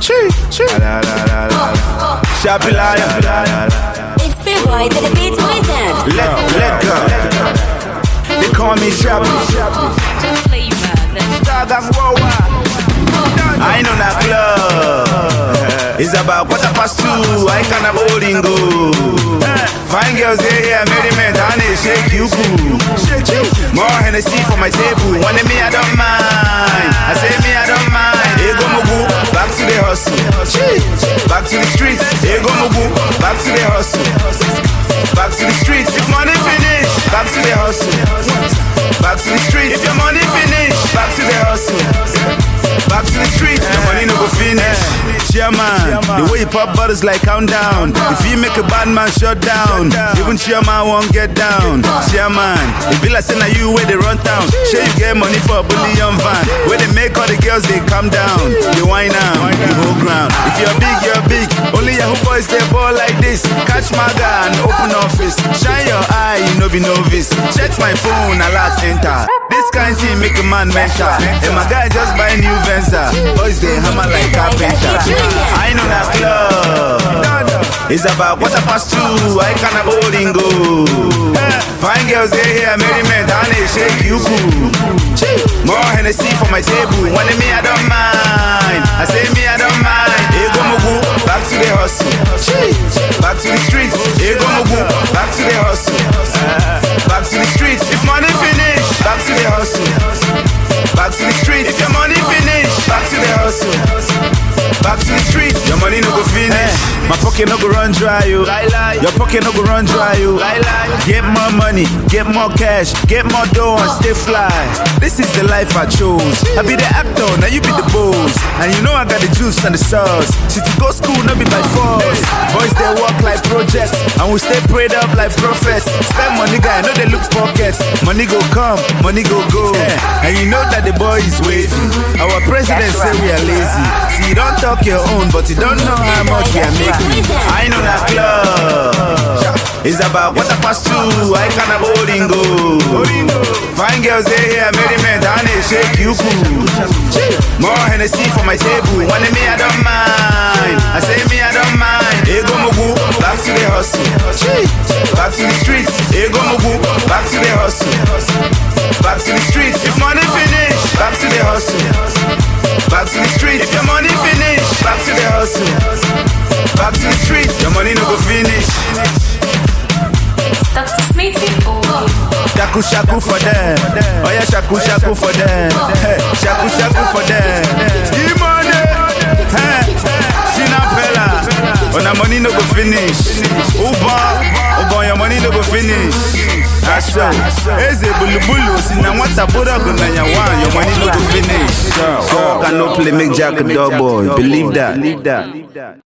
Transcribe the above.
Sharpie Lion. It's Big Boy to the beat myself. Let go. They call me Sharpie. Stargang worldwide. I know that club. It's about 2:15. I can't have holding go. Fine girls here, merriment, and they shake you cool. More Hennessy for my table. One of me, I don't mind. I say me, I don't mind. Hey, go Mugu, back to the hustle. Back to the streets. Hey, go Mugu, back to the hustle. Back to the streets. If money finish, back to the hustle. Back to the streets. If your money finish, back to the hustle. Back to the streets. Your money no go finish. Chairman, the way you pop bottles like countdown. If you make a bad man shut down, even chairman won't get down. Chairman, it be like saying you where they run town. Sure you get money for a bullion van. Where they make all the girls they calm down. They whine out, the whole ground. If you're big, you're big. Only Yahoo boys they ball like this. Catch my guy and open office. Shine your eye, you know be novice. Check my phone, alerts enter. This kind thing make a man mental. And my guy just buy new Venza. Boys they hammer like carpenter. I know that club. It's about 2:15. I can't have holding go. Fine girls they here, merriment, and they shake you cool. More Hennessy for my table. One of me I don't mind. I say me I don't mind. Hey go Mugu, back to the hustle. Back to the streets. Hey go Mugu, back to the hustle. Back to the streets. If money finish, back to the hustle. Back to the streets. If your money finish, back to the hustle. Back to the streets. Your money no go finish. My pocket no go run dry, you. Your pocket no go run dry, you. Get more money, get more cash, get more dough and stay fly. This is the life I chose. I be the actor, now you be the boss. And you know I got the juice and the sauce. See to go school, no be by force. Boys they work like projects, and we stay prayed up like prophets. Spend money, guy, know they look pockets. Money go come, money go go. And you know that the boy is waiting. Our president say we are lazy. See you don't talk your own, but you don't know how much we are making. I know that club. It's about 2:15. I can't have holding go. Fine girls they here, merriment, and they shake you cool. More Hennessy for my table. One of me I don't mind. I say me I don't mind. Hey go Mugu, back to the hustle. Back to the streets. Hey go Mugu, back to the hustle. Back to the streets. If money finish, back to the hustle. Back to the streets. If your money finish, back to the hustle. Back to the streets. Your money no go finish. Dr. Smithy, Shaku shaku for them. Oh yeah, shaku shaku for them. Hey, shaku shaku for them. Give money. Hey, Sinapella. On the money no go finish. Uba, your money no go finish. That's right. Eze bulu bulu. Sina wata bura guna ya wan. Your money no go finish. God cannot play make Jack a dog boy. Believe that.